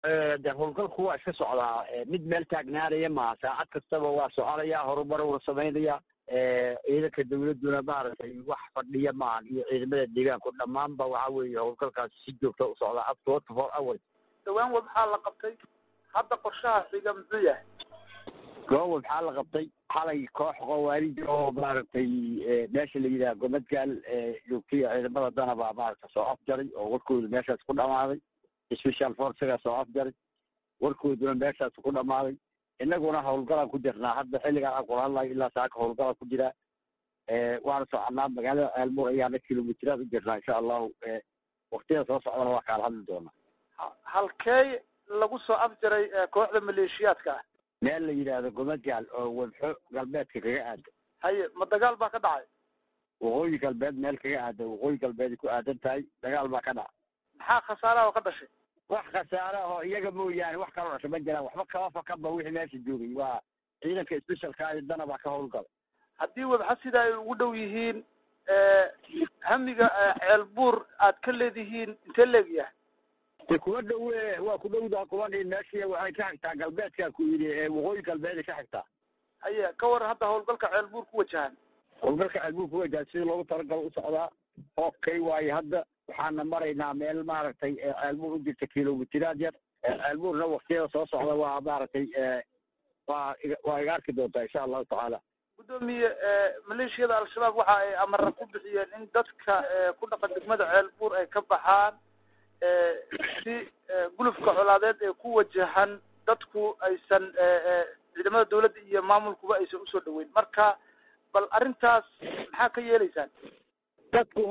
de howlgalku waa iska socdaa mid meel taagnaanaya maaha saacad kastaba waa soconaya horumar uu samaynaya ciidanka dawladuna maaragtay wax fadhiya maahan iyo ciidamada deegaanku dhammaanba waxa weeye howlgalkaas si joogta u socdaa up to 24 hours. dhawaan waxaa la qabtay hadda qorshaha xiga muxuu yahay? goob waxaa la qabtay xalay koox qawaarij oo maaragtay meesha la yidhaha gomadgaal joogtay ciidamada danaba maaragta soo afjaray oo warkooda meeshaas ku dhamaaday special forcega soo afjaray warkooduna meeshaas ku dhamaaday inaguna howlgalaan ku jirnaa hadda xilligaan aan kula hadlayo ilaa saaka howlgalaan ku jiraa waana soconaa magaalada aalmuur ayaana kilomitiraad u jirnaa insha allahu waktiyada soo socdana waa kaala hadli doonaa. halkee lagu soo afjaray kooxda maleeshiyaadka ah? meel la yidhaahdo gomadgaal oo wadxo galbeedka kaga aada. haye ma dagaal baa ka dhacay? waqooyi galbeed meel kaga aada waqooyi galbeed ku aadan tahay dagaal baa ka dhacay. maxaa khasaaraha oo ka dhashay? wax khasaare oo iyaga mooyaane wax kaloo dhasha ma jiraan waxba kaba fakanba wixii meesha joogay waa ciidanka specialka dana baa ka howlgalay. haddii wadxa sida ay ugu dhow yihiin hamiga ceelbuur aad ka leedihiin intee leegyahay? kuwa dhow waa ku dhowdaa kuwa dhin meeshii waxay ka xigtaa galbeedka ku yidhi waqooyi galbeeday ka xigtaa. haye ka waran hadda howlgalka ceelbuur ku wajahan? howlgalka ceelbuur ku wajahan sidii loogu talagalo u socdaa okay waaye hadda waxaana maraynaa meel maaragtay ceelbuur u jirta kilomitiraad yar ceelbuurna waktiyada soo socda waa maaragtay waa iga arki doontaa insha allahu tacaala. gudoomiye maleeshiyada al-shabaab waxa ay amara ku bixiyeen in dadka ku dhaqan degmada ceelbuur ay ka baxaan si gulufka colaadeed ee ku wajahan dadku aysan ciidamada dawladda iyo maamulkuba aysan usoo dhaweyn marka bal arrintaas maxaa ka yeelaysaan? dadku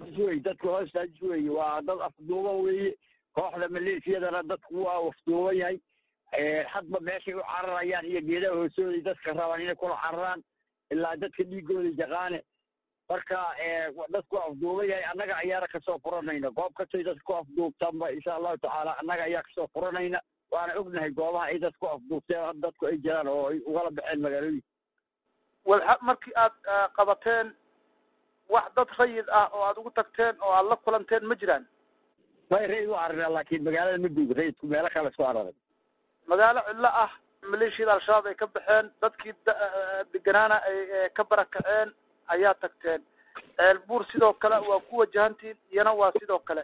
hoos saajis wey waa dad afduuban weeye kooxda maleeshiyadana dadku waa afduuban yahay hadba meeshay u cararayaan iyo geedaha hoosooday dadka rabaan inay kula cararaan ilaa dadka dhiigooda jaqaane marka dadku afduuban yahay annaga ayaana kasoo furanayna goob kastay dadka ku afduubtaanba insha allahu tacaala annaga ayaa kasoo furanayna waana ognahay goobaha ay dadku afduubteen dadku ay jiraan oo ay ugala baxeen magaalooyinka. wadxa markii aad qabateen wax dad rayid ah oo aad ugu tagteen oo aad la kulanteen ma jiraan? way rayid u carareen laakiin magaalada ma duug rayidku meelo kale isku cararay. magaalo cidlo ah maleeshiyada al-shabaab ay ka baxeen dadkii deganaana ay ka barakaceen ayaa tagteen ceelbuur sidoo kale waa ku wajahantiin iyana waa sidoo kale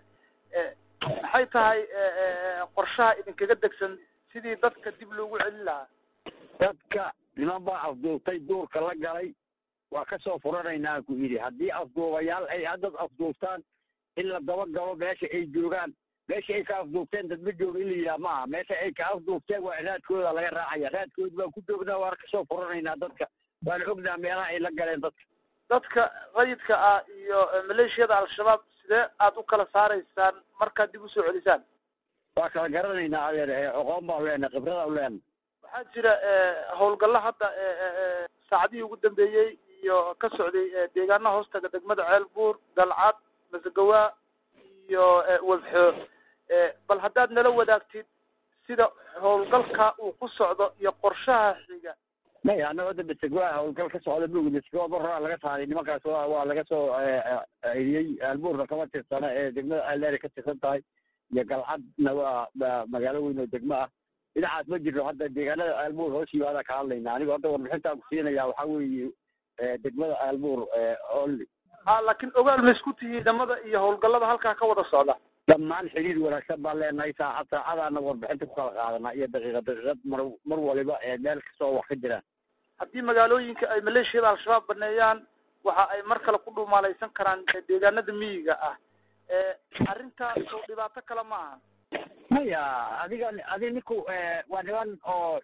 maxay tahay qorshaha idinkaga degsan sidii dadka dib loogu celin lahaa? dadka niman baa afduubtay duurka la galay waa kasoo furanaynaa ku yidhi haddii afduubayaal ay dad afduubtaan in la dabagalo meesha ay joogaan meesha ay ka afduubteen dad ma jooga in la yidhaha maaha meesha ay ka afduubteen waa raadkooda laga raacaya raadkooda baan ku joognaa waana kasoo furanaynaa dadka waana ognaa meelaha ay la galeen dadka rayidka ah iyo maleeshiyada al-shabaab sidee aad u kala saaraysaan markaad dib usoo celisaan? waa kala garanaynaa adeer aqoon baan leenahay khibrada leenahay. waxaa jira howlgalla hadda saacadihii ugu dambeeyey iyo ka socday deegaana hoostaga degmada ceelbuur galcad masagawaa iyo wadxo bal haddaad nala wadaagtid sida howlgalka uu ku socdo iyo qorshaha xiga. maya annaga hadda masagawaa howlgal ka socda maogid masagawaa mar horaa laga saaray nimankaas waa laga soo celiyey aalbuurna kama tirsana degmada aalleeri ka tirsan tahay iyo galcadna waa magaalo weyn oo degmo ah dhinacaas ma jirno hadda deegaanada aalbuur hoos yimaada ka hadlayna anigo hadda warbixintaan ku siinaya waxaa weeye degmada aalbuur only. laakiin ogaal ma isku tihiin ciidamada iyo howlgallada halkaa ka wada socda? dhammaan xiriir wanaagsan baan leenahay saacadaana warbixinta ku kala qaadanaa iyo daqiiqad mar waliba meel kastoo wax ka jiraan. haddii magaalooyinka ay maleeshiyada al-shabaab baneeyaan waxa ay mar kale ku dhumaalaysan karaan deegaanada miyiga ah arrintaas oo dhibaato kale ma aha? maya adi ninku waa niman oo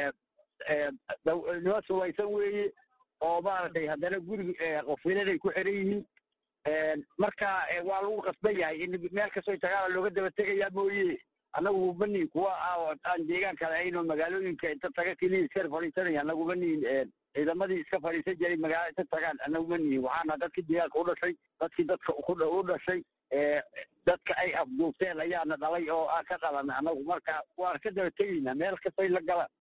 niman sulaysan weeye oo maaragtay haddana guriga qofiladay ku xiran yihiin marka waa lagu qasban yahay in meel kastoo tagaala looga daba tegayaa mooye annagu mani kuwa aan deegaan kale ayno magaalooyinka inta taga keliya iska fadhiisanaya annagu manihin ciidamadii iska fadhiisan jiray magaalo inta tagaan annagu manihin waxaana dadkii deegaanka u dhashay dadkii dadka u dhashay dadka ay afduubteen ayaana dhalay oo aan ka qabanay annagu marka waan ka daba tegaynaa meel kastay la galaan.